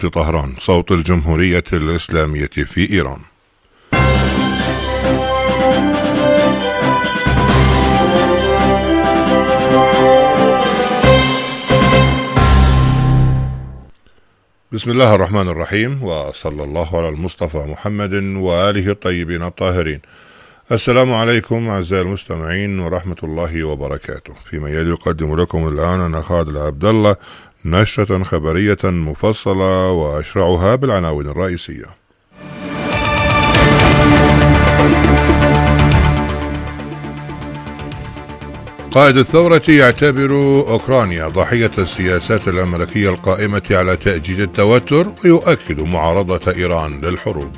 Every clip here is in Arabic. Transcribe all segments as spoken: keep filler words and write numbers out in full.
طهران، صوت الجمهورية الإسلامية في إيران. بسم الله الرحمن الرحيم، وصلى الله على المصطفى محمد وآله الطيبين الطاهرين. السلام عليكم أعزائي المستمعين ورحمة الله وبركاته. فيما يلي يقدم لكم الآن أنا خالد العبد الله نشرة خبرية مفصلة وأشرعها بالعناوين الرئيسية. قائد الثورة يعتبر أوكرانيا ضحية السياسات الأمريكية القائمة على تأجيج التوتر، ويؤكد معارضة إيران للحروب.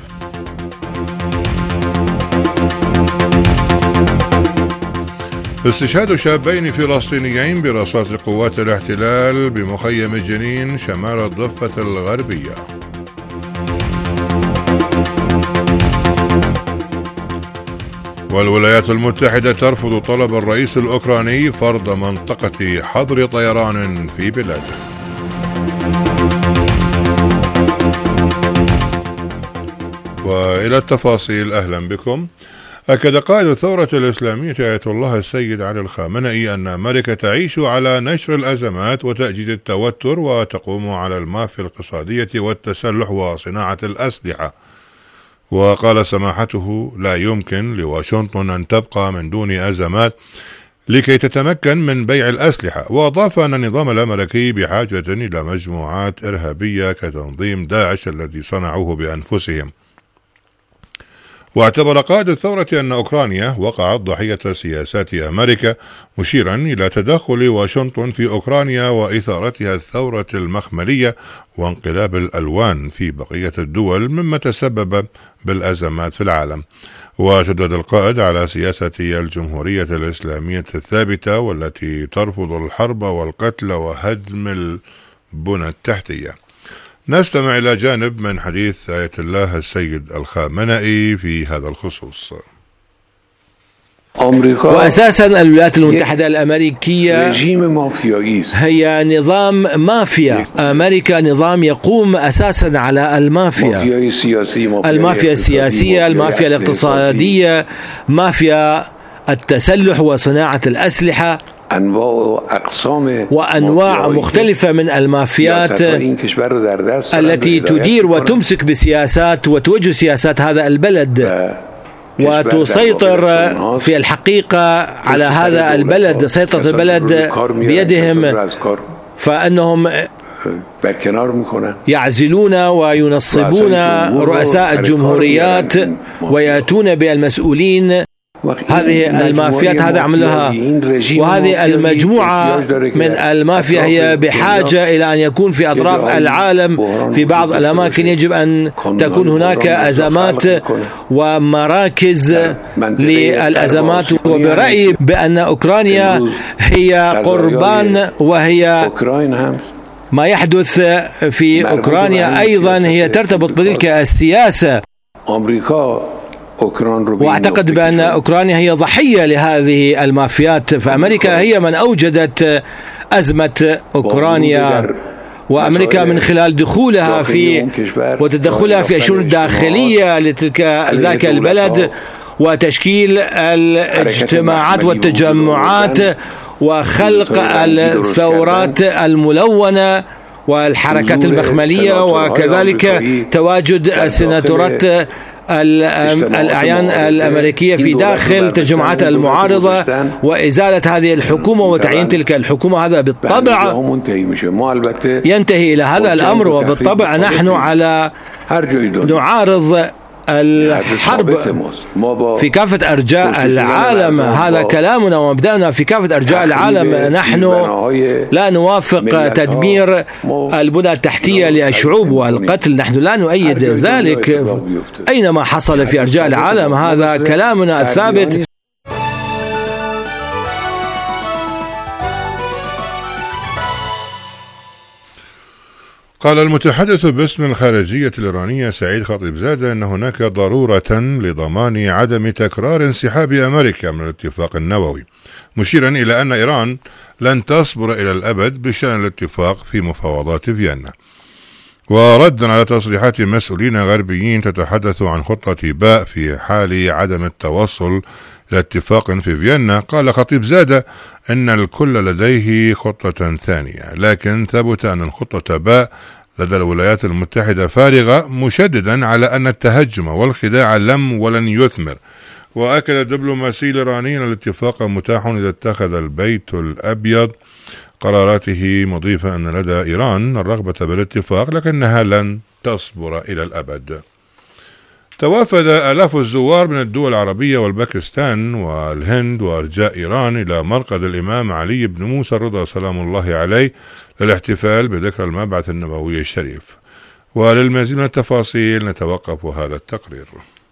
استشهاد شابين فلسطينيين برصاص قوات الاحتلال بمخيم جنين شمال الضفة الغربية. والولايات المتحدة ترفض طلب الرئيس الأوكراني فرض منطقة حظر طيران في بلاده. وإلى التفاصيل، أهلا بكم. أكد قائد الثورة الإسلامية آية الله السيد علي الخامنئي أن أمريكا تعيش على نشر الأزمات وتأجيج التوتر، وتقوم على المافيا الاقتصادية والتسلح وصناعة الأسلحة. وقال سماحته: لا يمكن لواشنطن أن تبقى من دون أزمات لكي تتمكن من بيع الأسلحة. وأضاف أن النظام الأمريكي بحاجة إلى مجموعات إرهابية كتنظيم داعش الذي صنعوه بأنفسهم. واعتبر قائد الثورة أن أوكرانيا وقعت ضحية سياسات أمريكا، مشيرا إلى تدخل واشنطن في أوكرانيا وإثارتها الثورة المخملية وانقلاب الألوان في بقية الدول، مما تسبب بالأزمات في العالم. وشدد القائد على سياسة الجمهورية الإسلامية الثابتة والتي ترفض الحرب والقتل وهدم البنى التحتية. نستمع إلى جانب من حديث آية الله السيد الخامنئي في هذا الخصوص. وأساسا الولايات المتحدة الأمريكية هي نظام مافيا. أمريكا نظام يقوم أساسا على المافيا، المافيا السياسية، المافيا الاقتصادية، مافيا التسلح وصناعة الأسلحة، وأنواع مختلفة من المافيات التي تدير وتمسك بسياسات وتوجه سياسات هذا البلد وتسيطر في الحقيقة على هذا البلد. سيطرة البلد بيدهم، فأنهم يعزلون وينصبون رؤساء الجمهوريات ويأتون بالمسؤولين. هذه المافيات هذا عملها، وهذه المجموعة من المافيا هي بحاجة إلى أن يكون في أطراف العالم في بعض الأماكن يجب أن تكون هناك أزمات ومراكز للأزمات. وبرأيي بأن أوكرانيا هي قربان، وهي ما يحدث في أوكرانيا أيضا هي ترتبط بتلك السياسة. وأعتقد بأن أوكرانيا هي ضحية لهذه المافيات، فأمريكا هي من أوجدت أزمة أوكرانيا. وأمريكا من خلال دخولها في وتدخلها في الشؤون الداخلية لتلك ذاك البلد وتشكيل الاجتماعات والتجمعات وخلق الثورات الملونة والحركات المخملية، وكذلك تواجد السيناتورات الأعيان الأمريكية في داخل تجمعات المعارضة وإزالة هذه الحكومة وتعيين تلك الحكومة. هذا بالطبع ينتهي إلى هذا الأمر، وبالطبع نحن على نعارض الحرب في كافة أرجاء العالم. هذا كلامنا ومبدأنا في كافة أرجاء العالم. نحن لا نوافق تدمير البنى التحتية للشعوب والقتل، نحن لا نؤيد ذلك أينما حصل في أرجاء العالم. هذا كلامنا الثابت. قال المتحدث باسم الخارجية الإيرانية سعيد خطيبزادة أن هناك ضرورة لضمان عدم تكرار انسحاب أمريكا من الاتفاق النووي، مشيرا إلى أن إيران لن تصبر إلى الأبد بشأن الاتفاق في مفاوضات فيينا. وردا على تصريحات مسؤولين غربيين تتحدث عن خطة باء في حال عدم التوصل إلى اتفاق في فيينا، قال خطيب زادة إن الكل لديه خطة ثانية، لكن ثبت أن الخطة باء لدى الولايات المتحدة فارغة، مشددا على أن التهجم والخداع لم ولن يثمر. وأكد الدبلوماسي الإيراني أن الاتفاق متاح إذا اتخذ البيت الأبيض قراراته، مضيفا أن لدى إيران الرغبة بالاتفاق لكنها لن تصبر إلى الأبد. توافد آلاف الزوار من الدول العربية والباكستان والهند وأرجاء إيران إلى مرقد الإمام علي بن موسى الرضا سلام الله عليه للاحتفال بذكرى المبعث النبوي الشريف. وللمزيد من التفاصيل نتوقف هذا التقرير.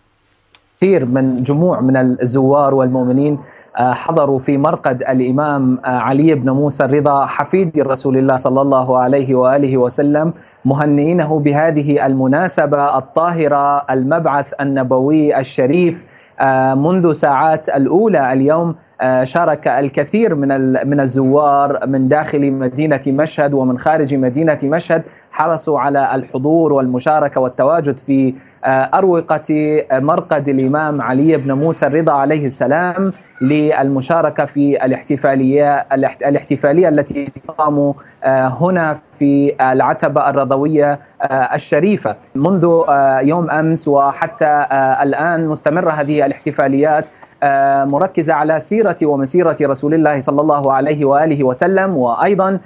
كثير من جموع من الزوار والمؤمنين حضروا في مرقد الإمام علي بن موسى الرضا حفيد رسول الله صلى الله عليه وآله وسلم، مهنئينه بهذه المناسبة الطاهرة، المبعث النبوي الشريف. منذ ساعات الأولى اليوم شارك الكثير من من الزوار من داخل مدينة مشهد ومن خارج مدينة مشهد، حرصوا على الحضور والمشاركة والتواجد في أروقة مرقد الإمام علي بن موسى الرضا عليه السلام للمشاركة في الاحتفالية الاحتفالية التي تقام هنا في العتبة الرضوية الشريفة. منذ يوم أمس وحتى الآن مستمرة هذه الاحتفاليات، مركزة على سيرة ومسيرة رسول الله صلى الله عليه وآله وسلم، وأيضا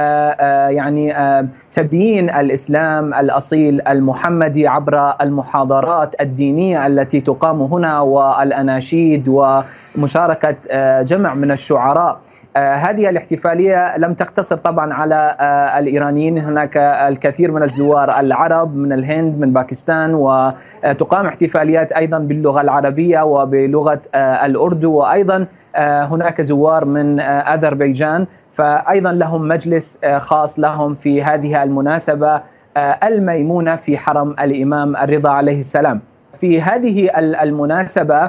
يعني تبيين الإسلام الأصيل المحمدي عبر المحاضرات الدينية التي تقام هنا والأناشيد ومشاركة جمع من الشعراء. هذه الاحتفالية لم تقتصر طبعا على الإيرانيين، هناك الكثير من الزوار العرب من الهند من باكستان، وتقام احتفاليات أيضا باللغة العربية وبلغة الأردو، وأيضا هناك زوار من أذربيجان، فأيضا لهم مجلس خاص لهم في هذه المناسبة الميمونة في حرم الإمام الرضا عليه السلام. في هذه المناسبة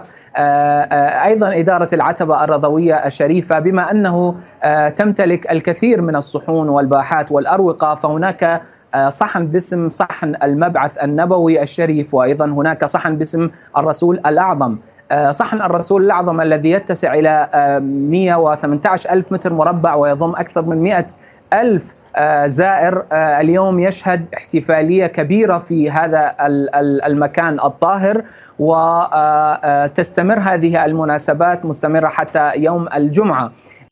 أيضا إدارة العتبة الرضوية الشريفة بما أنه تمتلك الكثير من الصحون والباحات والأروقة، فهناك صحن باسم صحن المبعث النبوي الشريف، وأيضا هناك صحن باسم الرسول الأعظم. صحن الرسول الأعظم الذي يتسع إلى مئة وثمانية عشر ألف متر مربع ويضم أكثر من مئة ألف زائر، اليوم يشهد احتفالية كبيرة في هذا المكان الطاهر، وتستمر هذه المناسبات مستمرة حتى يوم الجمعة.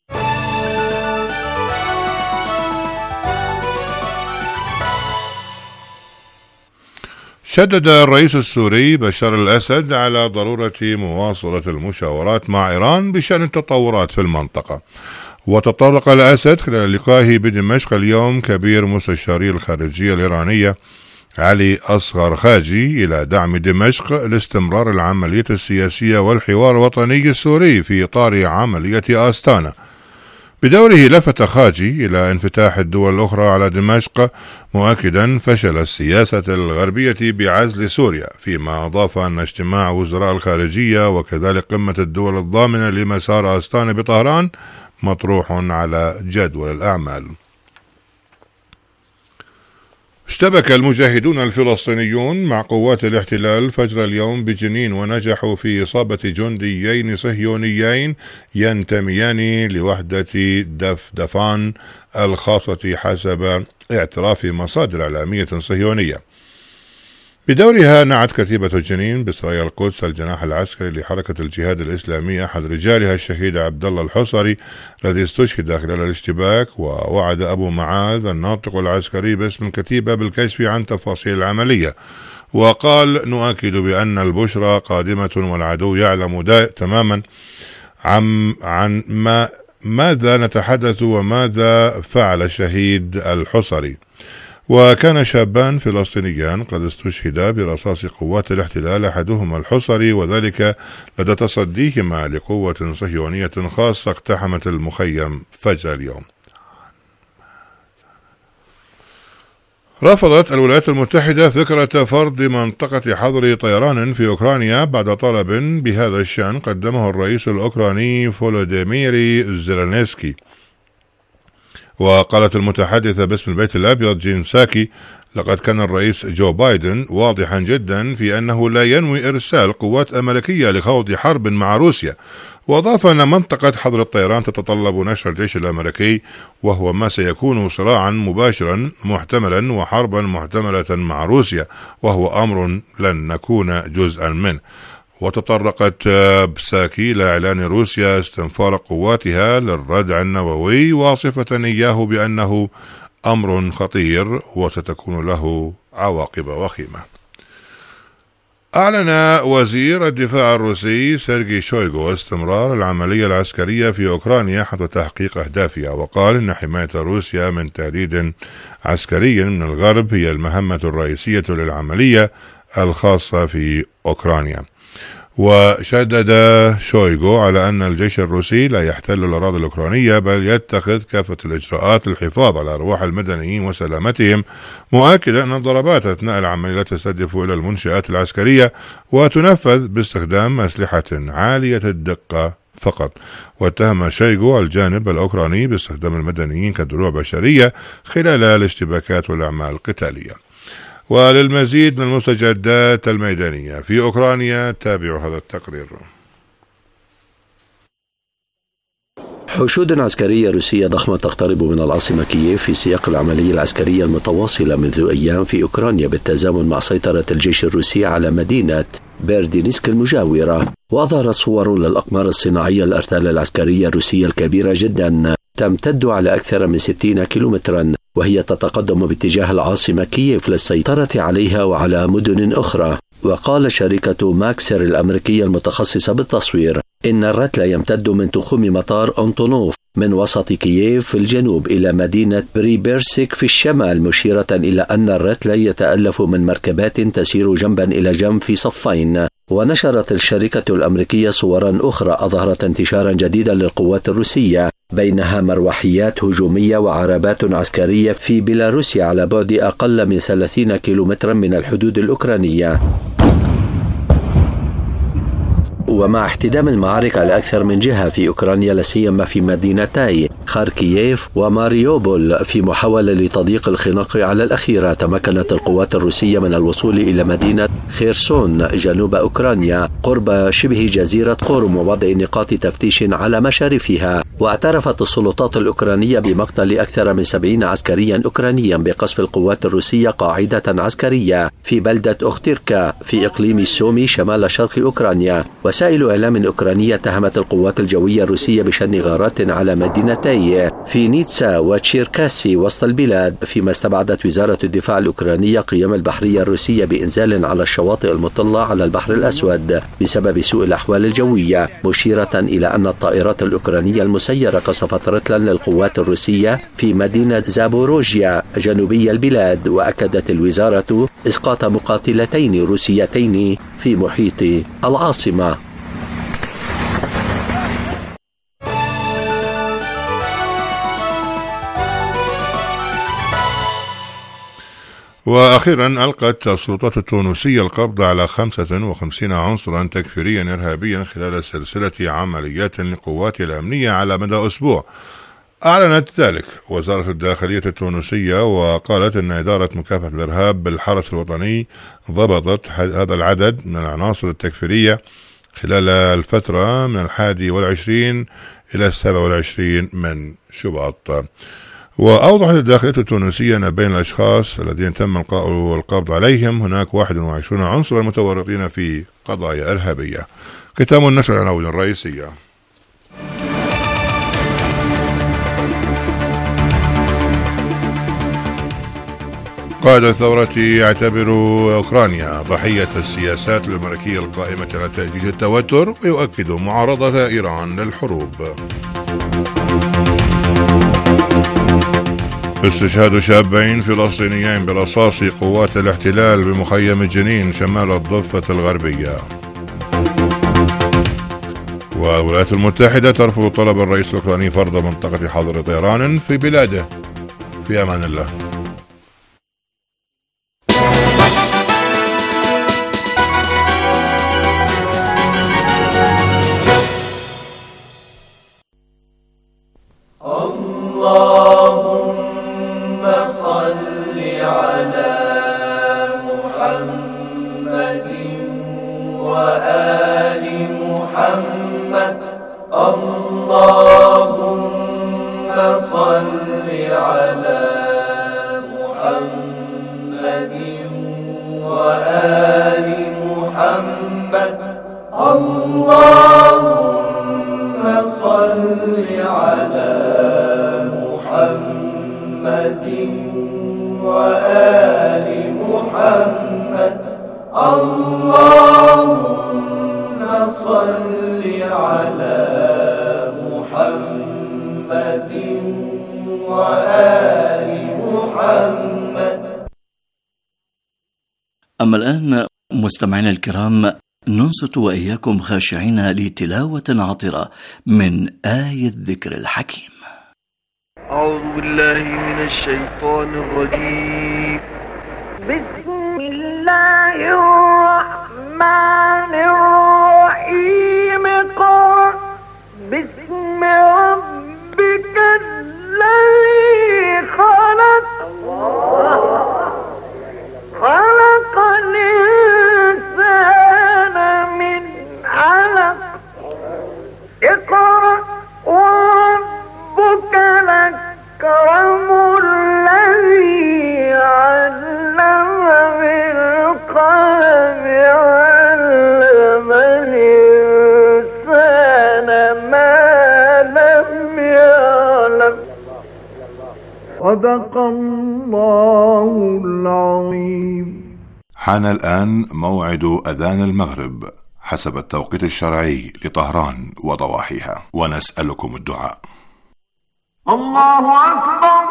شدد الرئيس السوري بشار الأسد على ضرورة مواصلة المشاورات مع إيران بشأن التطورات في المنطقة. وتطرق الأسد خلال لقائه بدمشق اليوم كبير مستشاري الخارجية الإيرانية علي أصغر خاجي إلى دعم دمشق لاستمرار العملية السياسية والحوار الوطني السوري في إطار عملية آستانا. بدوره لفت خاجي إلى انفتاح الدول الأخرى على دمشق، مؤكدا فشل السياسة الغربية بعزل سوريا، فيما أضاف أن اجتماع وزراء الخارجية وكذلك قمة الدول الضامنة لمسار آستانا بطهران مطروح على جدول الأعمال. اشتبك المجاهدون الفلسطينيون مع قوات الاحتلال فجر اليوم بجنين، ونجحوا في إصابة جنديين صهيونيين ينتميان لوحدة دفدفان الخاصة حسب اعتراف مصادر إعلامية صهيونية. بدورها نعت كتيبة الجنين بسرايا القدس الجناح العسكري لحركة الجهاد الإسلامي أحد رجالها الشهيد عبد الله الحصري الذي استشهد خلال الاشتباك، ووعد أبو معاذ الناطق العسكري باسم الكتيبة بالكشف عن تفاصيل العملية، وقال: نؤكد بأن البشرى قادمة والعدو يعلم تماما عن, عن ما ماذا نتحدث وماذا فعل الشهيد الحصري. وكان شابان فلسطينيان قد استشهدا برصاص قوات الاحتلال، أحدهما الحصري، وذلك لدى تصديهما لقوة صهيونية خاصة اقتحمت المخيم فجر اليوم. رفضت الولايات المتحدة فكرة فرض منطقة حظر طيران في أوكرانيا بعد طلب بهذا الشأن قدمه الرئيس الأوكراني فولوديمير زيلينسكي. وقالت المتحدثة باسم البيت الأبيض جين ساكي لقد كان الرئيس جو بايدن واضحا جدا في أنه لا ينوي إرسال قوات أمريكية لخوض حرب مع روسيا، وأضاف أن منطقة حظر الطيران تتطلب نشر الجيش الأمريكي، وهو ما سيكون صراعا مباشرا محتملا وحربا محتملة مع روسيا، وهو أمر لن نكون جزءا منه. وتطرقت بساكي إلى إعلان روسيا استنفار قواتها للردع النووي، واصفة إياه بأنه أمر خطير وستكون له عواقب وخيمة. أعلن وزير الدفاع الروسي سيرجي شويغو استمرار العملية العسكرية في أوكرانيا حتى تحقيق أهدافها، وقال إن حماية روسيا من تهديد عسكري من الغرب هي المهمة الرئيسية للعملية الخاصة في أوكرانيا. وشدد شويغو على أن الجيش الروسي لا يحتل الأراضي الأوكرانية، بل يتخذ كافة الإجراءات للحفاظ على أرواح المدنيين وسلامتهم، مؤكدا أن الضربات أثناء العملية تستهدف إلى المنشآت العسكرية وتنفذ باستخدام أسلحة عالية الدقة فقط. واتهم شويغو الجانب الأوكراني باستخدام المدنيين كدروع بشرية خلال الاشتباكات والأعمال القتالية. وللمزيد من المستجدات الميدانية في أوكرانيا تابعوا هذا التقرير. حشود عسكرية روسية ضخمة تقترب من العاصمة كييف في سياق العملية العسكرية المتواصلة منذ أيام في أوكرانيا بالتزامن مع سيطرة الجيش الروسي على مدينة بيردينسك المجاورة. وأظهرت صور للأقمار الصناعية الأرتال العسكرية الروسية الكبيرة جدا تمتد على أكثر من ستين كيلومترا، وهي تتقدم باتجاه العاصمة كييف للسيطرة عليها وعلى مدن أخرى. وقال شركة ماكسر الأمريكية المتخصصة بالتصوير إن الرتل يمتد من تخوم مطار أنطونوف من وسط كييف في الجنوب إلى مدينة بريبيرسك في الشمال، مشيرة إلى أن الرتل يتألف من مركبات تسير جنبا إلى جنب في صفين. ونشرت الشركة الأمريكية صورا أخرى أظهرت انتشارا جديدا للقوات الروسية، بينها مروحيات هجومية وعربات عسكرية في بيلاروسيا على بعد أقل من ثلاثين كيلومترا من الحدود الأوكرانية. ومع احتدام المعارك على أكثر من جهة في أوكرانيا، لاسيما في مدينتي خاركييف وماريوبول، في محاولة لتضييق الخناق على الأخيرة، تمكنت القوات الروسية من الوصول إلى مدينة خيرسون جنوب أوكرانيا قرب شبه جزيرة قورم ووضع نقاط تفتيش على مشارفها. واعترفت السلطات الأوكرانية بمقتل أكثر من سبعين عسكريا أوكرانيا بقصف القوات الروسية قاعدة عسكرية في بلدة أختيركا في إقليم سومي شمال شرق أوكرانيا. وسائل إعلام أوكرانية اتهمت القوات الجوية الروسية بشن غارات على مدينتي في نيتسا وتشيركاسي وسط البلاد، فيما استبعدت وزارة الدفاع الأوكرانية قيام البحرية الروسية بإنزال على الشواطئ المطلة على البحر الأسود بسبب سوء الأحوال الجوية، مشيرة إلى أن الطائرات الأوكرانية المسيرة قصفت رتلا للقوات الروسية في مدينة زابوروجيا جنوبي البلاد. وأكدت الوزارة إسقاط مقاتلتين روسيتين في محيط العاصمة. وأخيرا ألقت السلطات التونسية القبض على خمسة وخمسين عنصرا تكفيريا إرهابيا خلال سلسلة عمليات للقوات الأمنية على مدى أسبوع. أعلنت ذلك وزارة الداخلية التونسية، وقالت أن إدارة مكافحة الإرهاب بالحرس الوطني ضبطت هذا العدد من العناصر التكفيرية خلال الفترة من الحادي والعشرين إلى السابع والعشرين من شباط. وأوضحت الداخلية التونسية أن بين الأشخاص الذين تم القبض عليهم هناك واحد وعشرين عنصرا متورطين في قضايا إرهابية. ختام النشر العناوين الرئيسية. قائد الثورة يعتبر أوكرانيا ضحية السياسات الأمريكية القائمة على تأجيج التوتر، ويؤكد معارضة إيران للحروب. استشهاد شابين فلسطينيين برصاص قوات الاحتلال بمخيم جنين شمال الضفة الغربية. والولايات المتحدة ترفض طلب الرئيس الأوكراني فرض منطقة حظر طيران في بلاده. في أمان الله. اللهم صل على محمد وآل محمد. اللهم صل على محمد وآل محمد. اللهم صل على محمد وآل محمد. اللهم صل على محمد وآل محمد. أما الآن مستمعينا الكرام، ننصت وإياكم خاشعين لتلاوة عطرة من آية الذكر الحكيم. أعوذ بالله من الشيطان الرجيم. بسم الله الرحمن الرحيم. قل بسم ربك الذي خلق خلق الإنسان من علق. اقرأ وربك الأكرم الذي علم بالقلم علم الإنسان ما لم يعلم. صدق الله العظيم. حان الآن موعد أذان المغرب حسب التوقيت الشرعي لطهران وضواحيها، ونسألكم الدعاء. الله أكبر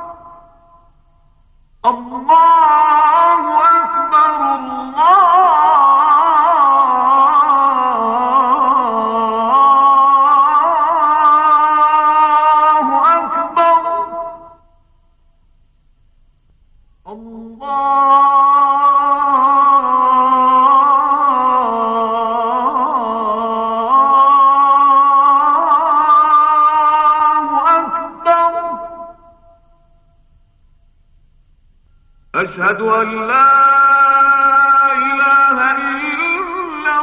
الله أكبر الله أكبر. أشهد أن لا إله إلا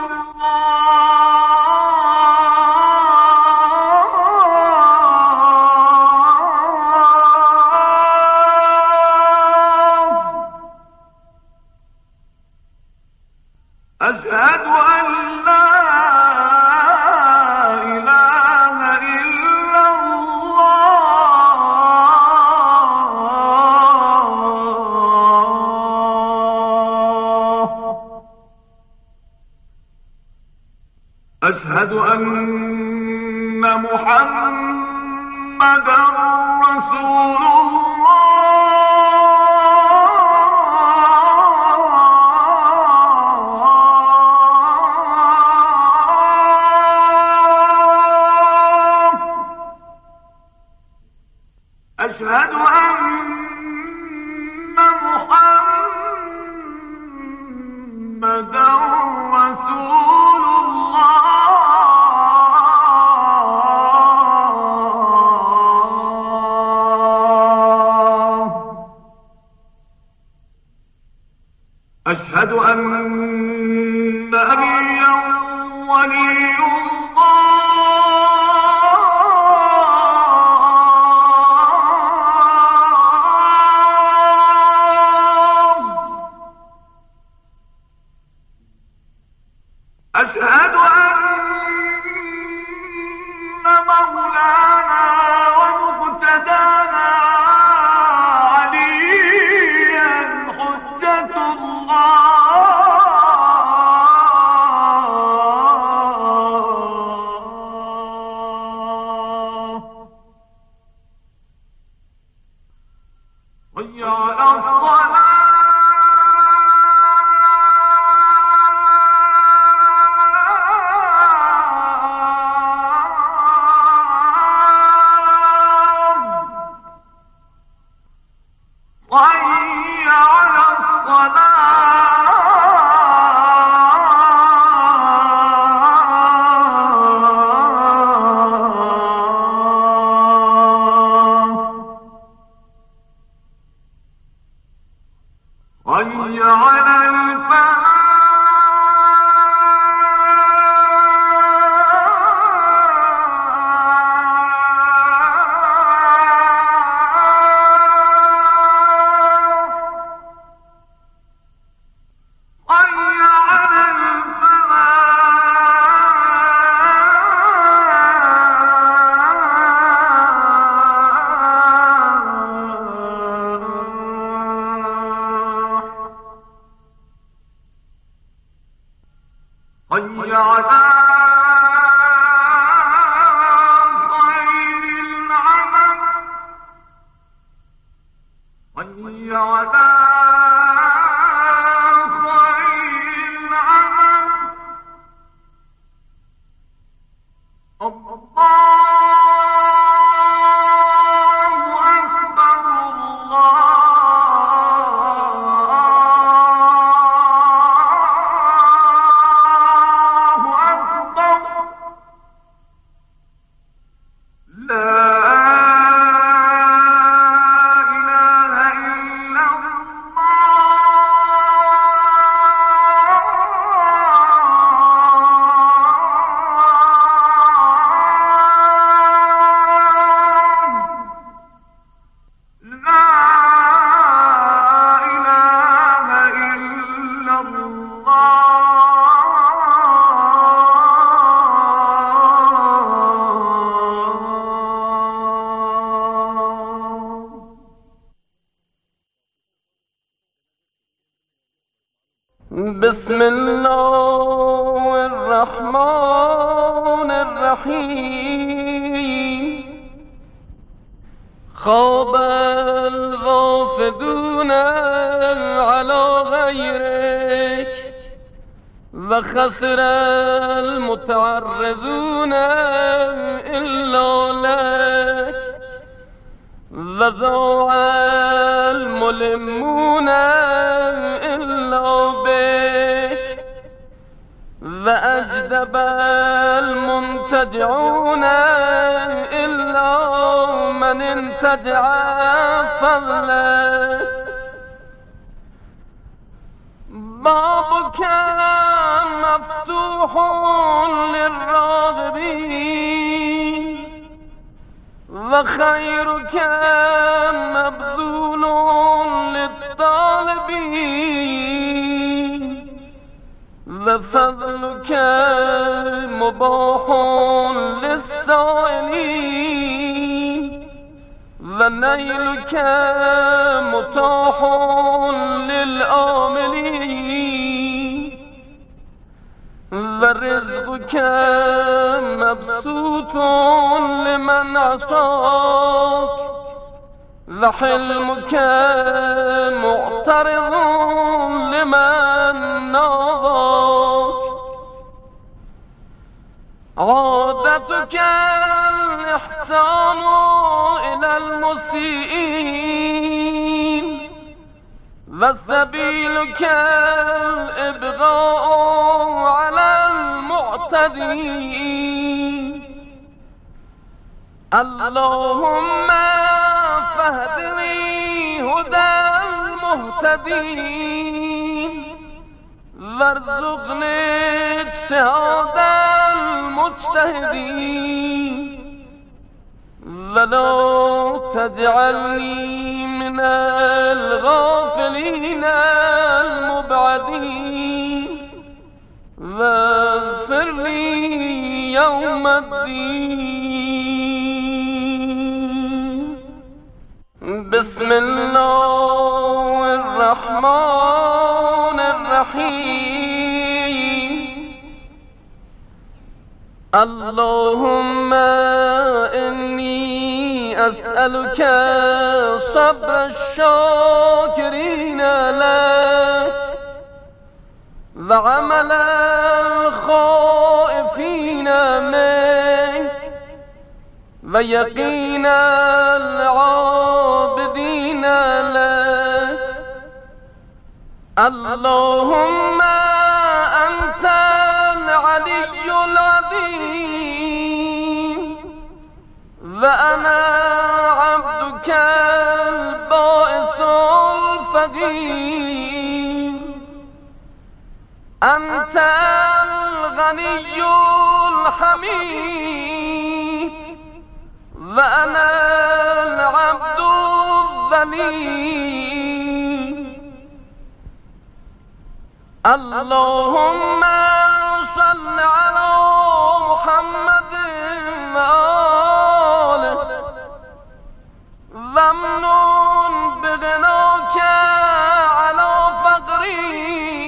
الله. أشهد أن لا إله إلا الله. أشهد أن محمدًا رسول الله. أشهد أن محمدًا رسول الله. أشهد أن نبيًا ولي الله. أشهد أن مولانا ومقتدانا عليا حجة الله. حي على الصلاة. بسم الله الرحمن الرحيم خاب الغافدون على غيرك وخسر المتعرضون إلا لك وضاع الملمون إلا بك وأجدب المنتجعون إلا من انتجع فضلك بابك مفتوح للراغبين وخيرك مبذول للطالبين وفضلك مباح للسائلين ونيلك متاح للآملين ورزقك مبسوط لمن عصاك وحلمك معترض لمن ناظاك عادتك الإحسان إلى المسيئين وسبيلك الإبغاء على المعتدين اللهم فاهدني هدى المهتدين وارزقني اجتهاد المجتهدين ولا تجعلني من الغافلين المبعدين واغفر لي يوم الدين بسم الله الرحمن الرحيم اللهم إني أسألك صبر الشاكرين لك وعمل الخائفين منك ويقين العابدين لك اللهم أنت العلي العظيم وأنا عبدك البائس الفقير أنت الغني الحميد وأنا العبد الذليل. اللهم صل على محمد وآله وامنن بغناك على فقري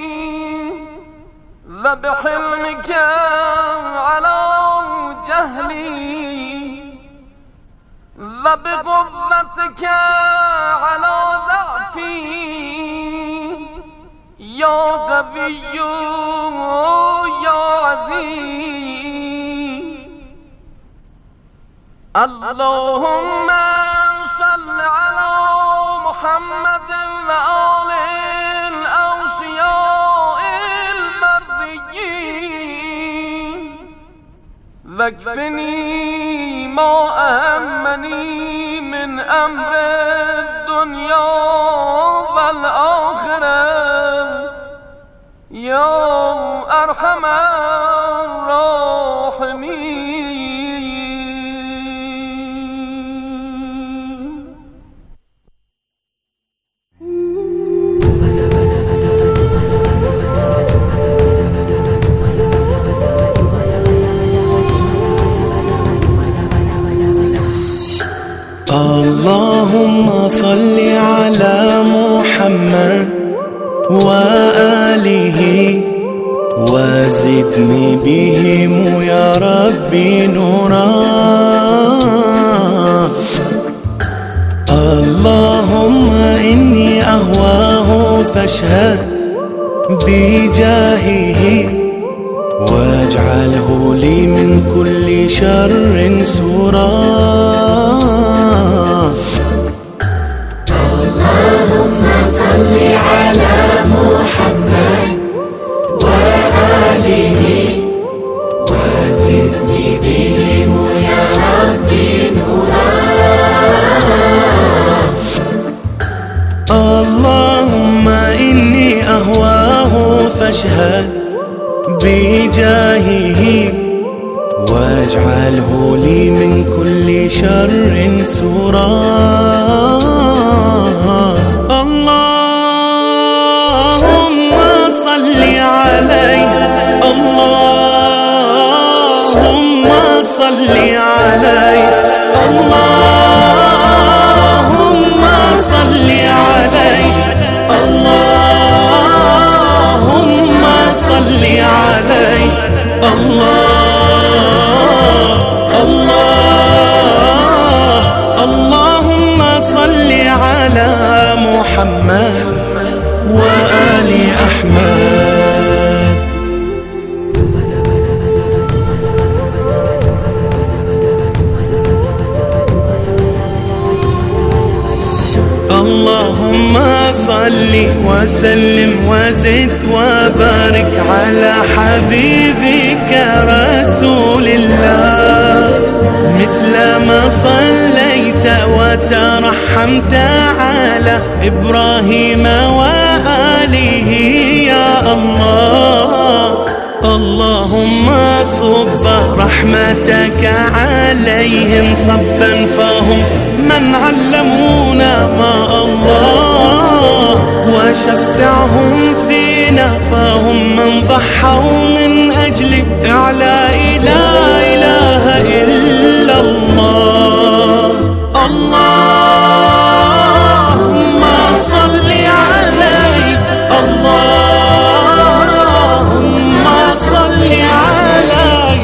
وبحلمك على جهلي وبقوتك على ضعفي يا قوي يا عزيز. اللهم صل على محمد وآل الأوصياء المرضيين واكفني ما أهمني من أمر الدنيا والآخرة يا أرحم الراحمين. اللهم صل على محمد وآله وزدني بهم يا ربي نورا. اللهم إني أهواه فاشهد بجاهه واجعله لي من كل شر سورا. اللهم صل على محمد وآله وزدني بهم يا ربي نورا. اللهم إني أهواه فاشهد بجاهه واجعله لي من كل شر سورا. اللهم صل عليه اللهم صل عليه اللهم صل عليه اللهم صل عليه الله الله اللهم صل على محمد وآل أحمد. اللهم صل وسلم وزد وبارك على حبيبك رسول الله مثل ما صليت وترحمت على إبراهيم وآله يا الله. اللهم صب رحمتك عليهم صبا فهم من علمونا ما الله وشفعهم فينا فهم من ضحوا من أجل إعلاء لا إله إلا الله. اللهم صل عليه اللهم صل عليه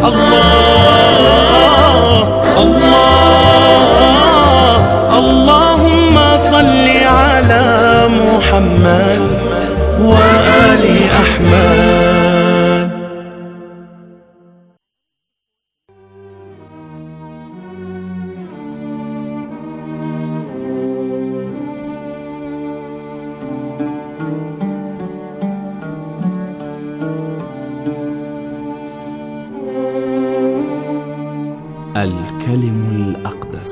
الله الله اللهم صل على محمد وآل أحمد. الكلم الأقدس.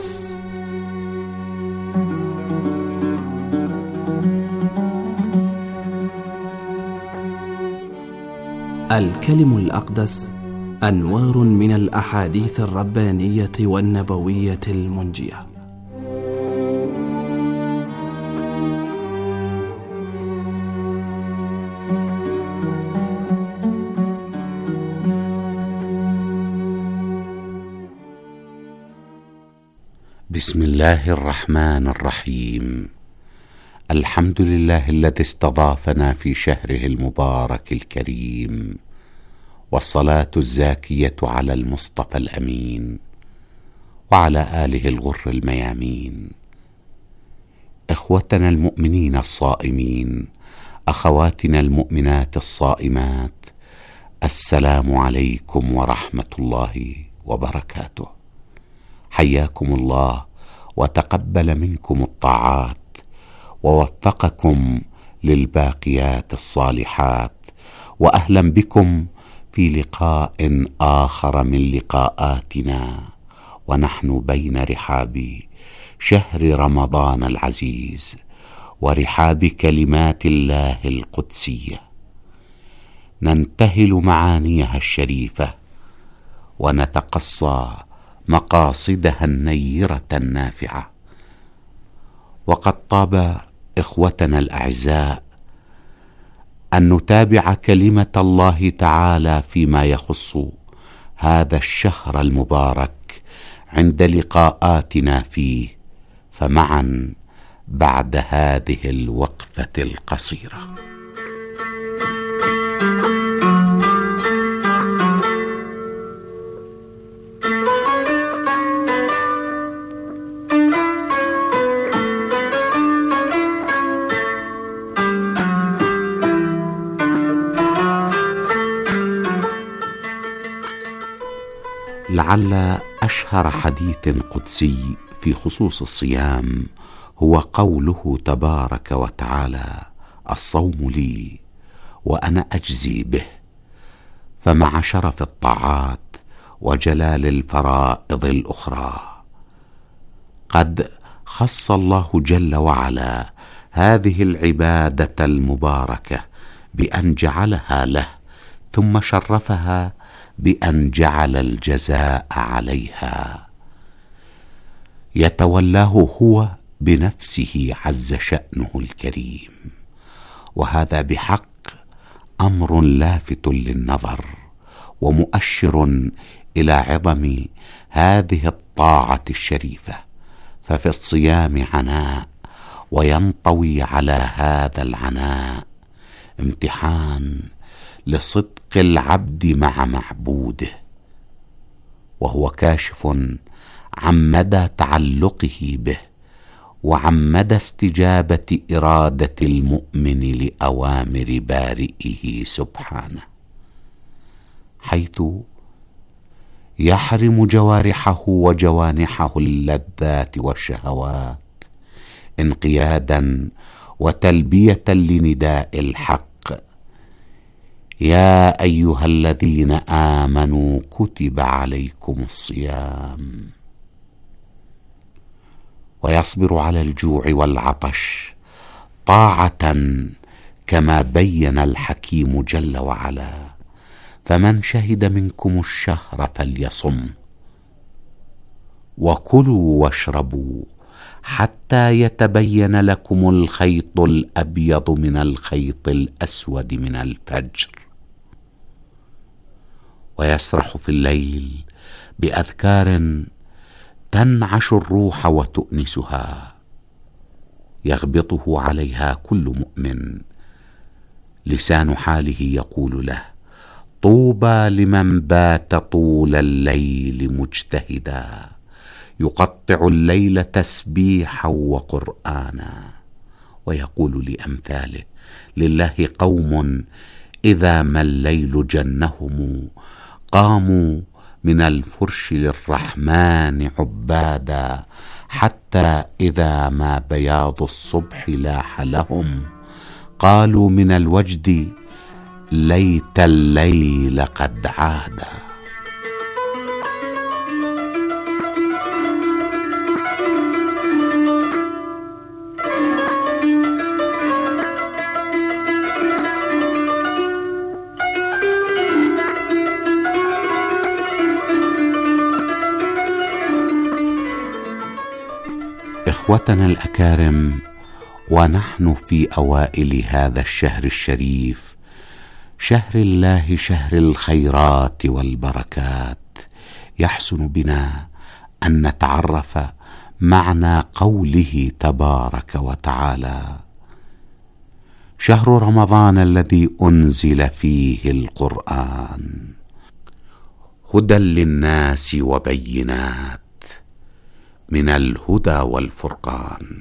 الكلم الأقدس أنوار من الأحاديث الربانية والنبوية المنجية. بسم الله الرحمن الرحيم. الحمد لله الذي استضافنا في شهره المبارك الكريم، والصلاة الزاكية على المصطفى الأمين وعلى آله الغر الميامين. إخوتنا المؤمنين الصائمين، أخواتنا المؤمنات الصائمات، السلام عليكم ورحمة الله وبركاته. حياكم الله وتقبل منكم الطاعات ووفقكم للباقيات الصالحات، وأهلا بكم في لقاء آخر من لقاءاتنا ونحن بين رحاب شهر رمضان العزيز ورحاب كلمات الله القدسية، ننتهل معانيها الشريفة ونتقصى مقاصدها النيرة النافعة. وقد طاب إخوتنا الأعزاء أن نتابع كلمة الله تعالى فيما يخص هذا الشهر المبارك عند لقاءاتنا فيه، فمعا بعد هذه الوقفة القصيرة. لعل أشهر حديث قدسي في خصوص الصيام هو قوله تبارك وتعالى: الصوم لي وأنا أجزي به. فمع شرف الطاعات وجلال الفرائض الأخرى قد خص الله جل وعلا هذه العبادة المباركة بأن جعلها له، ثم شرفها بأن جعل الجزاء عليها يتولاه هو بنفسه عز شأنه الكريم. وهذا بحق أمر لافت للنظر ومؤشر إلى عظم هذه الطاعة الشريفة. ففي الصيام عناء، وينطوي على هذا العناء امتحان لصدق العبد مع معبوده، وهو كاشف عن مدى تعلقه به وعن مدى استجابة إرادة المؤمن لأوامر بارئه سبحانه، حيث يحرم جوارحه وجوانحه اللذات والشهوات انقيادا وتلبية لنداء الحق: يا أيها الذين آمنوا كتب عليكم الصيام. ويصبر على الجوع والعطش طاعة كما بين الحكيم جل وعلا: فمن شهد منكم الشهر فليصم، وكلوا واشربوا حتى يتبين لكم الخيط الأبيض من الخيط الأسود من الفجر. ويسرح في الليل بأذكار تنعش الروح وتؤنسها، يغبطه عليها كل مؤمن، لسان حاله يقول له: طوبى لمن بات طول الليل مجتهدا، يقطع الليل تسبيحا وقرآنا. ويقول لأمثاله: لله قوم إذا ما الليل جنهم قاموا من الفرش للرحمن عبادا، حتى إذا ما بياض الصبح لاح لهم قالوا من الوجد ليت الليل قد عاد. إخوتنا الأكارم، ونحن في أوائل هذا الشهر الشريف، شهر الله، شهر الخيرات والبركات، يحسن بنا أن نتعرف معنى قوله تبارك وتعالى: شهر رمضان الذي أنزل فيه القرآن هدى للناس وبينات من الهدى والفرقان.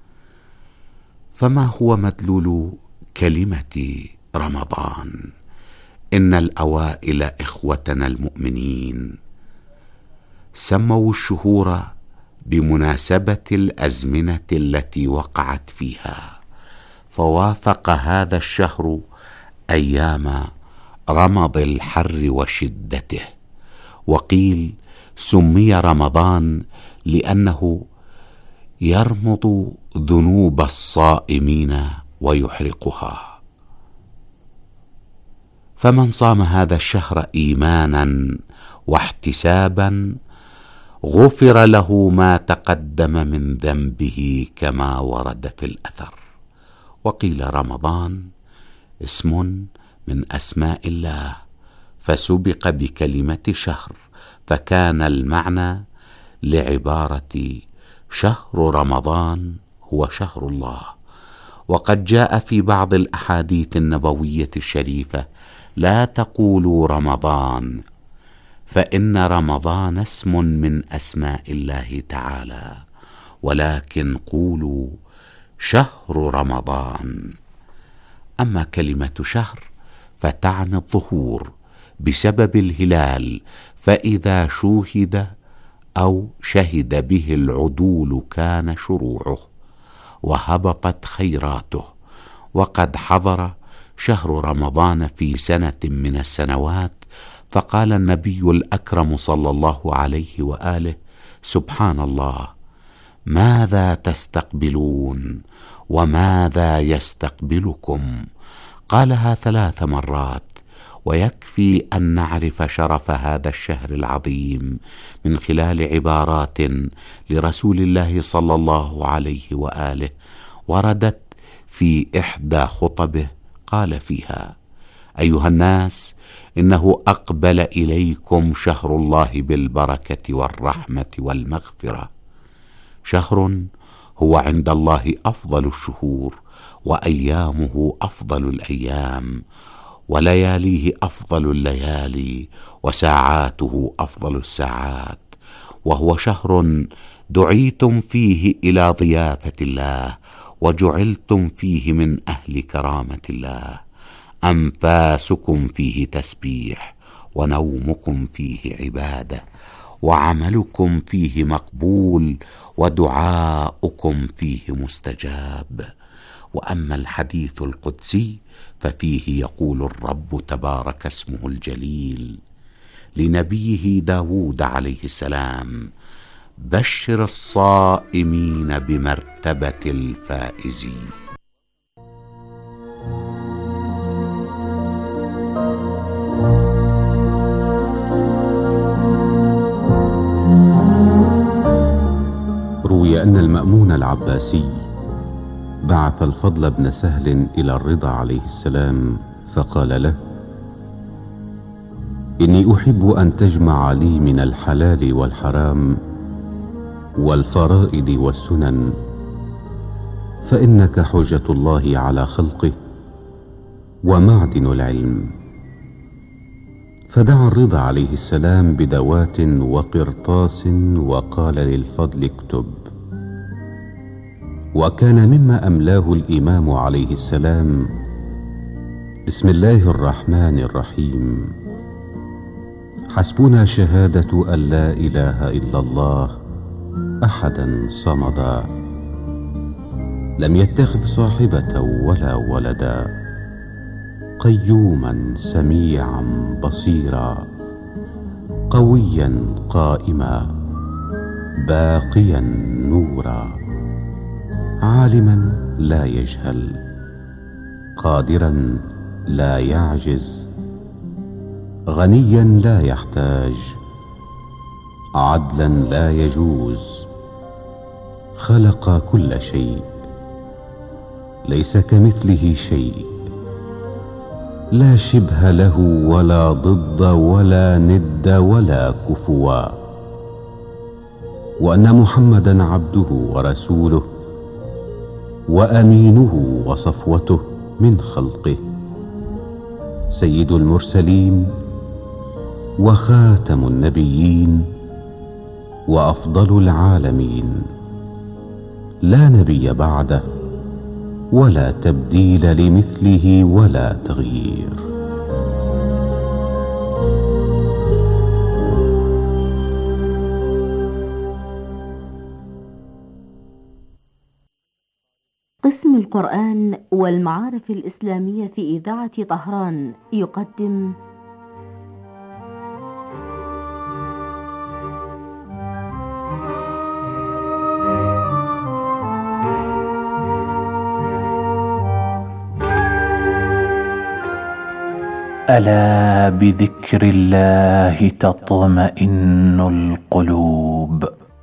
فما هو مدلول كلمة رمضان؟ إن الأوائل إخوتنا المؤمنين سموا الشهور بمناسبة الأزمنة التي وقعت فيها، فوافق هذا الشهر أيام رمض الحر وشدته، وقيل سمي رمضان لأنه يرمض ذنوب الصائمين ويحرقها. فمن صام هذا الشهر إيمانا واحتسابا غفر له ما تقدم من ذنبه كما ورد في الأثر. وقيل رمضان اسم من أسماء الله فسبق بكلمة شهر، فكان المعنى لعبارة شهر رمضان هو شهر الله. وقد جاء في بعض الأحاديث النبوية الشريفة: لا تقولوا رمضان، فإن رمضان اسم من أسماء الله تعالى، ولكن قولوا شهر رمضان. أما كلمة شهر فتعني الظهور بسبب الهلال، فإذا شوهد أو شهد به العدول كان شروعه وهبطت خيراته. وقد حضر شهر رمضان في سنة من السنوات، فقال النبي الأكرم صلى الله عليه وآله: سبحان الله، ماذا تستقبلون وماذا يستقبلكم؟ قالها ثلاث مرات. ويكفي أن نعرف شرف هذا الشهر العظيم من خلال عبارات لرسول الله صلى الله عليه وآله وردت في إحدى خطبه، قال فيها: أيها الناس، إنه أقبل إليكم شهر الله بالبركة والرحمة والمغفرة، شهر هو عند الله أفضل الشهور، وأيامه أفضل الأيام، ولياليه أفضل الليالي، وساعاته أفضل الساعات، وهو شهر دعيتم فيه إلى ضيافة الله، وجعلتم فيه من أهل كرامة الله، أنفاسكم فيه تسبيح، ونومكم فيه عبادة، وعملكم فيه مقبول، ودعاؤكم فيه مستجاب. وأما الحديث القدسي ففيه يقول الرب تبارك اسمه الجليل لنبيه داود عليه السلام: بشر الصائمين بمرتبة الفائزين. روي أن المأمون العباسي بعث الفضل بن سهل إلى الرضا عليه السلام فقال له: إني أحب أن تجمع لي من الحلال والحرام والفرائض والسنن، فإنك حجة الله على خلقه ومعدن العلم. فدعا الرضا عليه السلام بدوات وقرطاس وقال للفضل: اكتب. وكان مما أملاه الإمام عليه السلام: بسم الله الرحمن الرحيم، حسبنا شهادة أن لا إله إلا الله أحدا صمدا، لم يتخذ صاحبة ولا ولدا، قيوما سميعا بصيرا، قويا قائما، باقيا نورا، عالما لا يجهل، قادرا لا يعجز، غنيا لا يحتاج، عدلا لا يجوز، خلق كل شيء، ليس كمثله شيء، لا شبه له ولا ضد ولا ند ولا كفوا، وأن محمدا عبده ورسوله وأمينه وصفوته من خلقه، سيد المرسلين وخاتم النبيين وأفضل العالمين، لا نبي بعده ولا تبديل لمثله ولا تغيير. قسم القرآن والمعارف الإسلامية في إذاعة طهران يقدم ألا بذكر الله تطمئن القلوب.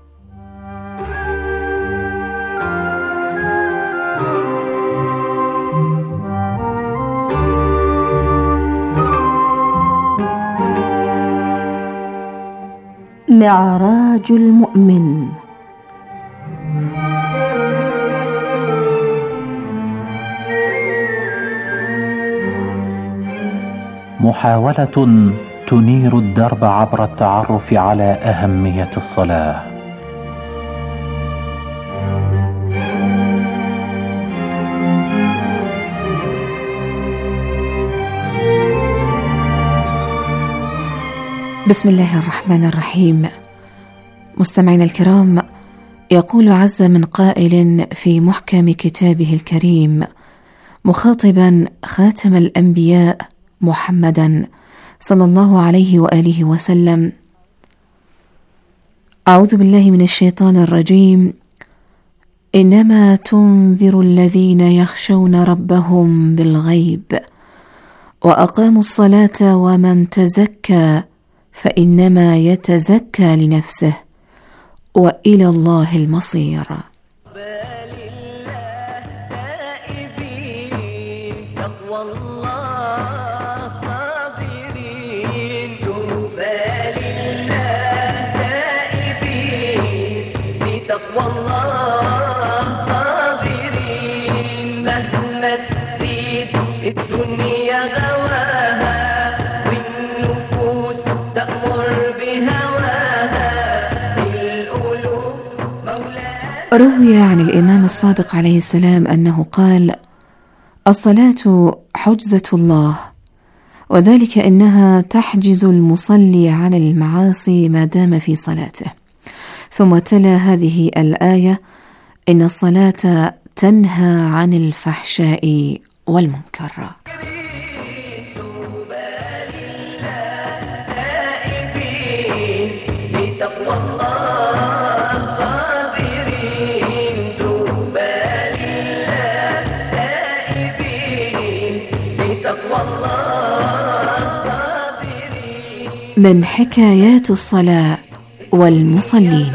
معراج المؤمن. محاولة تنير الدرب عبر التعرف على أهمية الصلاة. بسم الله الرحمن الرحيم. مستمعينا الكرام، يقول عز من قائل في محكم كتابه الكريم مخاطبا خاتم الأنبياء محمدا صلى الله عليه وآله وسلم: أعوذ بالله من الشيطان الرجيم، إنما تنذر الذين يخشون ربهم بالغيب وأقاموا الصلاة ومن تزكى فإنما يتزكى لنفسه وإلى الله المصير. روي عن الإمام الصادق عليه السلام أنه قال: الصلاة حجزة الله، وذلك إنها تحجز المصلي عن المعاصي ما دام في صلاته. ثم تلا هذه الآية: إن الصلاة تنهى عن الفحشاء والمنكر. من حكايات الصلاة والمصلين.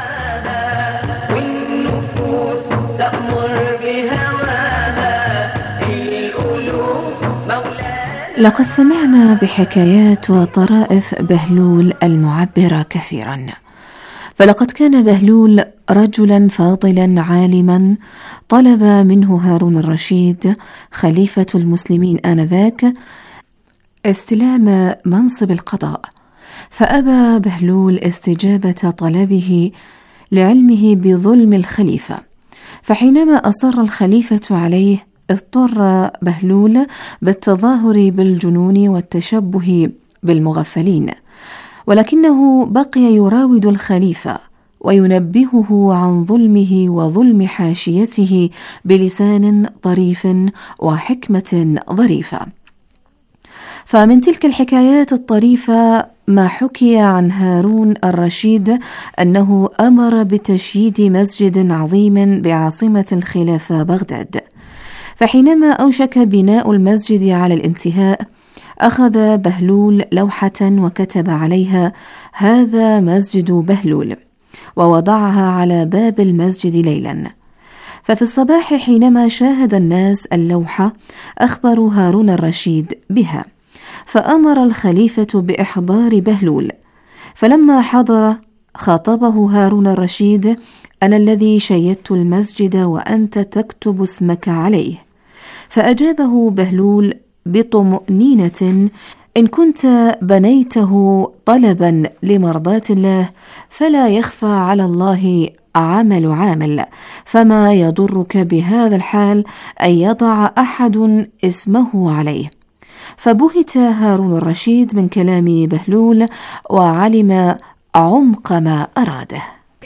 لقد سمعنا بحكايات وطرائف بهلول المعبرة كثيرا، فلقد كان بهلول رجلا فاضلا عالما طلب منه هارون الرشيد خليفة المسلمين آنذاك استلام منصب القضاء، فأبى بهلول استجابة طلبه لعلمه بظلم الخليفة. فحينما أصر الخليفة عليه اضطر بهلول بالتظاهر بالجنون والتشبه بالمغفلين، ولكنه بقي يراود الخليفة وينبهه عن ظلمه وظلم حاشيته بلسان طريف وحكمة ظريفة. فمن تلك الحكايات الطريفة ما حكي عن هارون الرشيد أنه أمر بتشييد مسجد عظيم بعاصمة الخلافة بغداد، فحينما أوشك بناء المسجد على الانتهاء أخذ بهلول لوحة وكتب عليها: هذا مسجد بهلول. ووضعها على باب المسجد ليلا. ففي الصباح حينما شاهد الناس اللوحة أخبروا هارون الرشيد بها، فأمر الخليفة بإحضار بهلول. فلما حضر خاطبه هارون الرشيد: أنا الذي شيدت المسجد وأنت تكتب اسمك عليه. فأجابه بهلول بطمأنينة: إن كنت بنيته طلبا لمرضاة الله فلا يخفى على الله عمل عامل، فما يضرك بهذا الحال أن يضع أحد اسمه عليه. فبهت هارون الرشيد من كلام بهلول وعلم عمق ما أراده.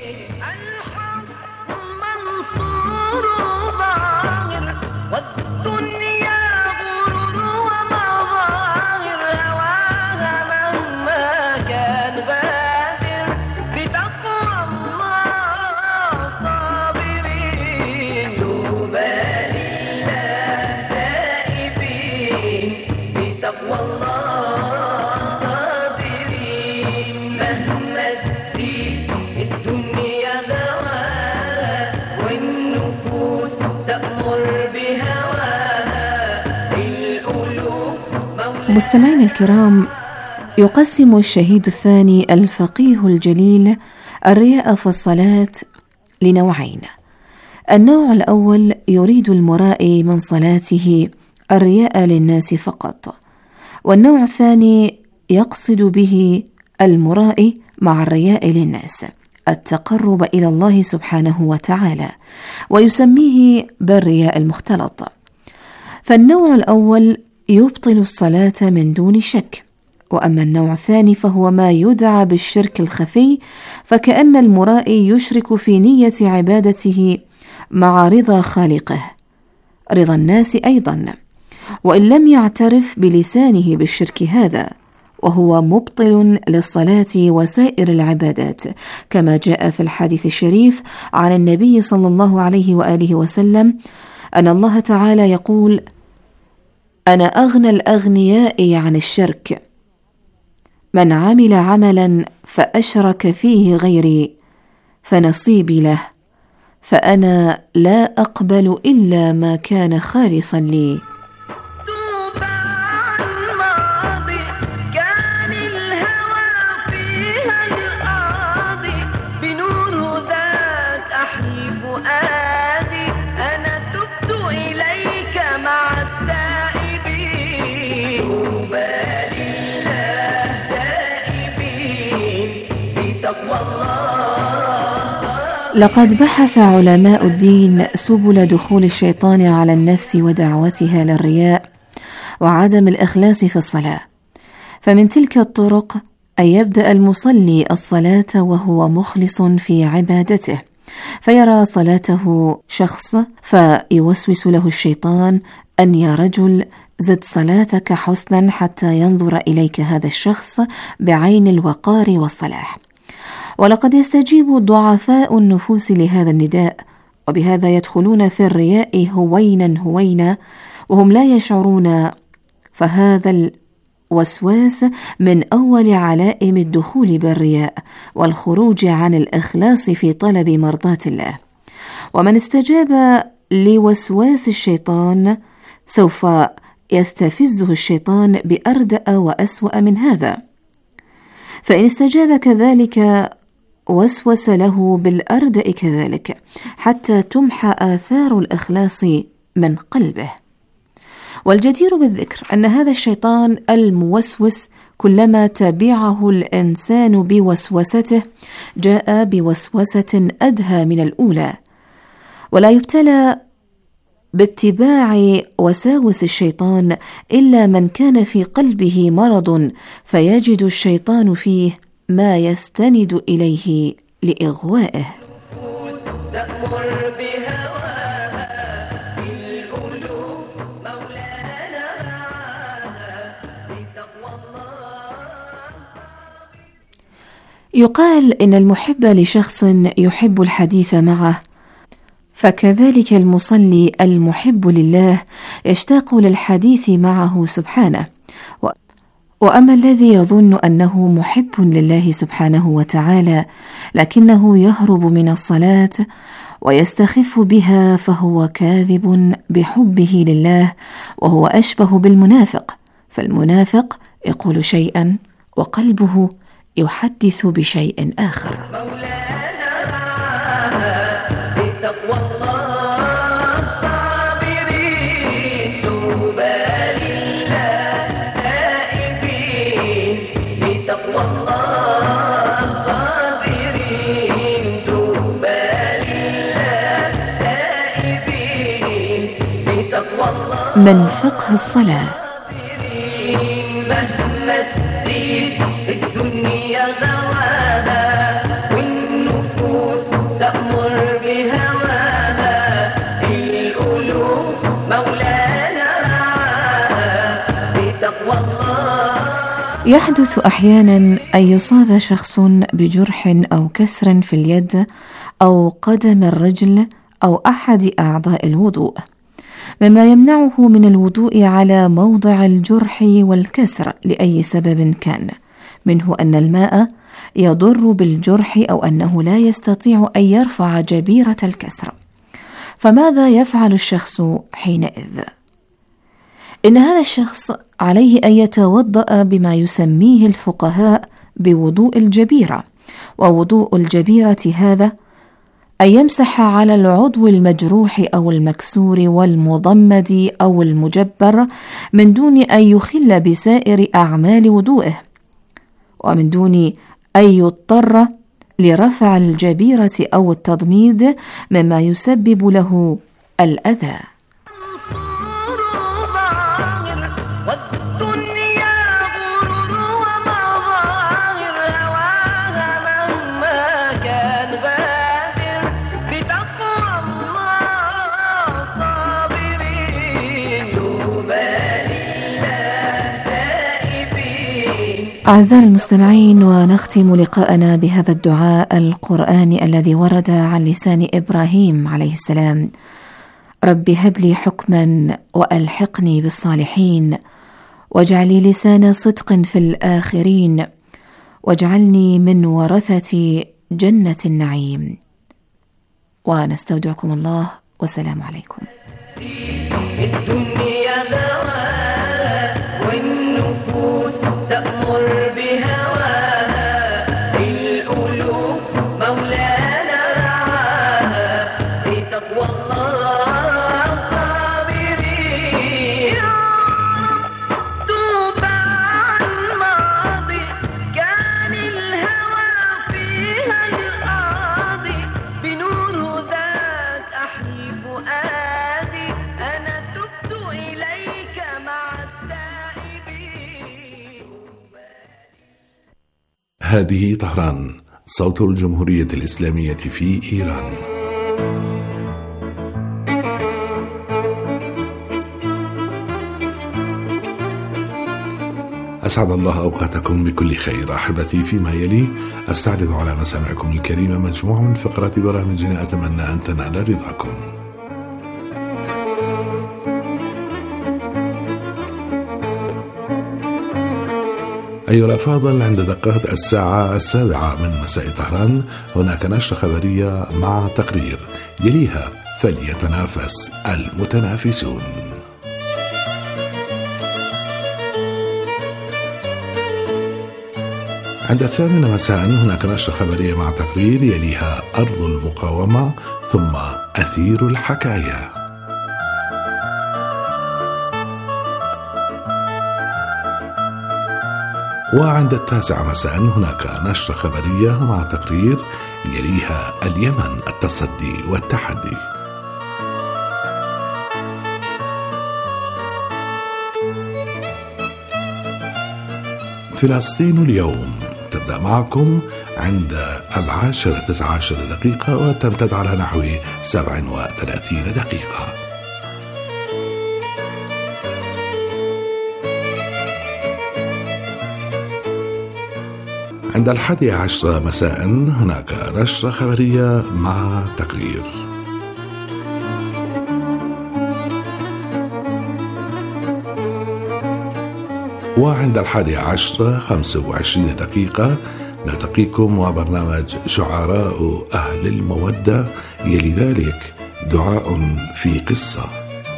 مستمعينا الكرام، يقسم الشهيد الثاني الفقيه الجليل الرياء في الصلاة لنوعين. النوع الأول يريد المرائي من صلاته الرياء للناس فقط، والنوع الثاني يقصد به المرائي مع الرياء للناس التقرب إلى الله سبحانه وتعالى، ويسميه بالرياء المختلط. فالنوع الأول يبطل الصلاة من دون شك، وأما النوع الثاني فهو ما يدعى بالشرك الخفي، فكأن المرائي يشرك في نية عبادته مع رضا خالقه، رضا الناس أيضا، وإن لم يعترف بلسانه بالشرك هذا، وهو مبطل للصلاة وسائر العبادات، كما جاء في الحديث الشريف عن النبي صلى الله عليه وآله وسلم أن الله تعالى يقول: أنا أغنى الأغنياء عن الشرك، من عمل عملا فأشرك فيه غيري فنصيبي له، فأنا لا أقبل إلا ما كان خالصا لي. لقد بحث علماء الدين سبل دخول الشيطان على النفس ودعوتها للرياء وعدم الإخلاص في الصلاة، فمن تلك الطرق أن يبدأ المصلي الصلاة وهو مخلص في عبادته، فيرى صلاته شخص فيوسوس له الشيطان أن يا رجل زد صلاتك حسنا حتى ينظر إليك هذا الشخص بعين الوقار والصلاح. ولقد يستجيب ضعفاء النفوس لهذا النداء، وبهذا يدخلون في الرياء هوينا هوينا وهم لا يشعرون، فهذا الوسواس من أول علائم الدخول بالرياء والخروج عن الإخلاص في طلب مرضاة الله. ومن استجاب لوسواس الشيطان سوف يستفزه الشيطان بأردأ وأسوأ من هذا، فإن استجاب كذلك وسوس له بالأردأ كذلك حتى تمحى آثار الإخلاص من قلبه. والجدير بالذكر أن هذا الشيطان الموسوس كلما تبعه الإنسان بوسوسته جاء بوسوسة أدهى من الأولى، ولا يبتلى باتباع وساوس الشيطان إلا من كان في قلبه مرض، فيجد الشيطان فيه ما يستند إليه لإغوائه. يقال إن المحب لشخص يحب الحديث معه، فكذلك المصلي المحب لله يشتاق للحديث معه سبحانه. وأما الذي يظن أنه محب لله سبحانه وتعالى لكنه يهرب من الصلاة ويستخف بها فهو كاذب بحبه لله، وهو أشبه بالمنافق، فالمنافق يقول شيئا وقلبه يحدث بشيء آخر. من فقه الصلاة. يحدث أحيانا أن يصاب شخص بجرح أو كسر في اليد أو قدم الرجل أو أحد أعضاء الوضوء، مما يمنعه من الوضوء على موضع الجرح والكسر لأي سبب كان، منه أن الماء يضر بالجرح أو أنه لا يستطيع أن يرفع جبيرة الكسر. فماذا يفعل الشخص حينئذ؟ إن هذا الشخص عليه أن يتوضأ بما يسميه الفقهاء بوضوء الجبيرة، ووضوء الجبيرة هذا أن يمسح على العضو المجروح أو المكسور والمضمد أو المجبر من دون أن يخل بسائر أعمال وضوئه، ومن دون أن يضطر لرفع الجبيرة أو التضميد مما يسبب له الأذى. أعزائي المستمعين، ونختم لقاءنا بهذا الدعاء القرآني الذي ورد عن لسان إبراهيم عليه السلام: رب هب لي حكما وألحقني بالصالحين، واجعل لي لسان صدق في الآخرين، واجعلني من ورثة جنة النعيم. ونستودعكم الله، والسلام عليكم. تأمر بهواها القلوب مولانا رعاها بتقوى الله صابرين. يا رب توب عن ماضي كان الهوى فيها القاضي، بنور ذاك أحيي فؤادي، أنا تبت إليك مع هذه طهران، صوت الجمهورية الإسلامية في إيران. أسعد الله أوقاتكم بكل خير. أحبتي، فيما يلي أستعرض على مسامعكم الكريمة مجموعة من فقرات برامجنا أتمنى أن تنال رضاكم. أيها الأفاضل، عند دقات الساعة السابعة من مساء طهران هناك نشرة خبرية مع تقرير، يليها فليتنافس المتنافسون. عند الثامنة مساء هناك نشرة خبرية مع تقرير، يليها أرض المقاومة، ثم أثير الحكاية. وعند التاسعة مساء هناك نشرة خبرية مع تقرير، يليها اليمن، التصدي والتحدي. فلسطين اليوم تبدأ معكم عند العاشرة تسعة عشر دقيقة وتمتد على نحو سبع وثلاثين دقيقة. عند الحادية عشرة مساء هناك نشرة خبرية مع تقرير. وعند الحادية عشرة خمسة وعشرين دقيقة نلتقيكم وبرنامج شعراء أهل المودة، يلي ذلك دعاء في قصة.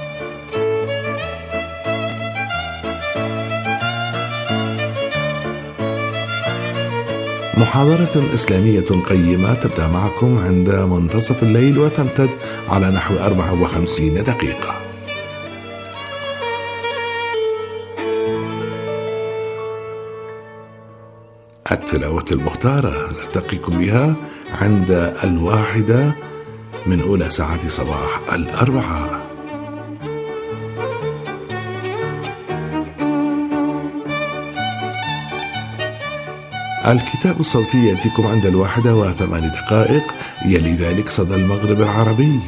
محاضرة إسلامية قيمة تبدأ معكم عند منتصف الليل وتمتد على نحو أربعة وخمسين دقيقة. التلاوة المختارة نلتقيكم بها عند الواحدة من أولى ساعات صباح الأربعاء. الكتاب الصوتي يأتيكم عند الواحدة وثمان دقائق، يلي ذلك صدى المغرب العربي.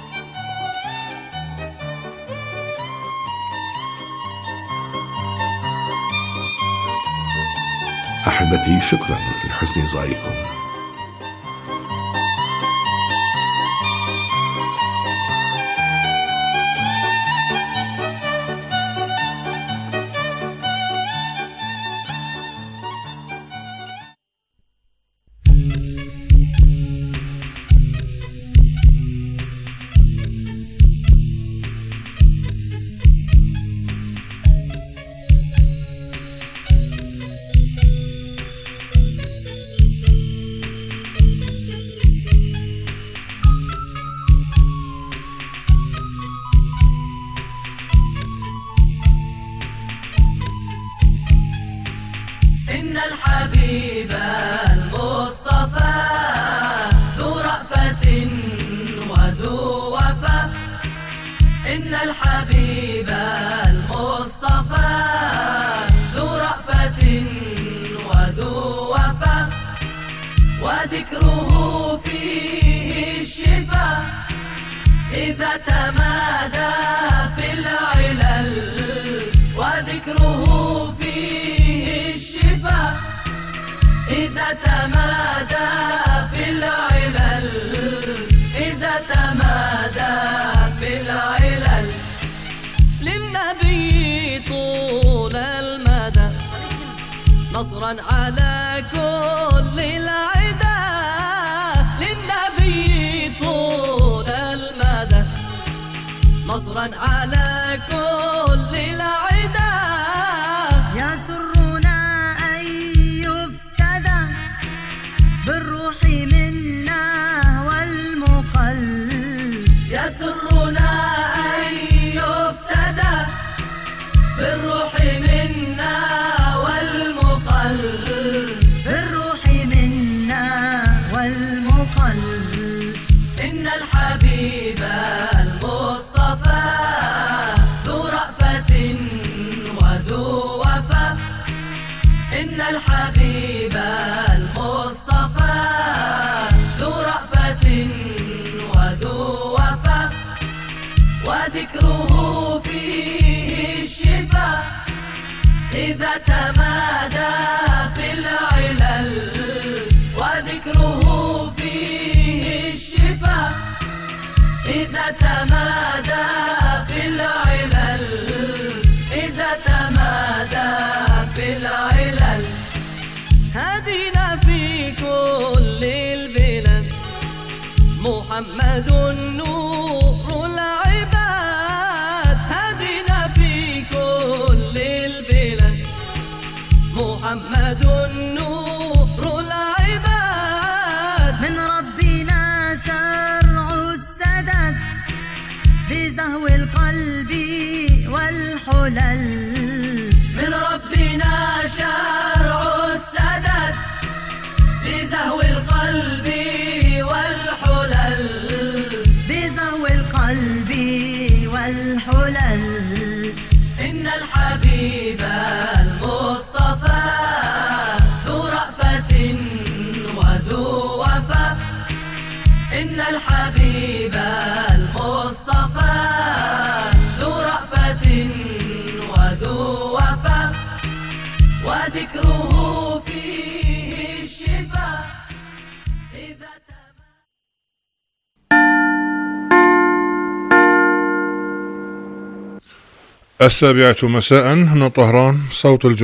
أحبتي، شكرا لحسن إصغائكم. إن الحبيب المصطفى ذو رأفة وذو وفا. إن الحبيب المصطفى ذو رأفة وذو وفا، وذكره فيه الشفاء إذا تمادى في العلل. وذكره فيه الشفاء إذا تمادى في العلل. إذا تمادى في العلل. للنبي طول المدى نصرا على كل العدا. للنبي طول المدى نصرا على كل العدا. يسرنا أن يفتدى بالروح منا والمقل. يسرنا أن يفتدى بالروح منا والمقل. بالروح منا والمقل. إن الحبيب المصطفى ذو رأفة وذو وفا. إن الحبيب المصطفى ذو رأفة وذو وفا، وذكره فيه الشفاء إذا تمادى في العلل. وذكره فيه الشفاء إذا تمادى في العلل. إذا تمادى في العلل. هدينا في كل البلاد محمد نور العباد. هدينا في كل البلاد محمد نور العباد. من ربنا شرع السداد بزهو القلب والحلل. من ربنا شرع السداد بزهو القلب والحلل. بزهو القلب والحلل. إن الحبيب المصطفى ذو رأفة وذو وفا. إن الحبيب المصطفى ذو رأفة وذو وفا، وذكره فيه الشفاء إذا السابعة مساء من طهران، صوت الجمهورية.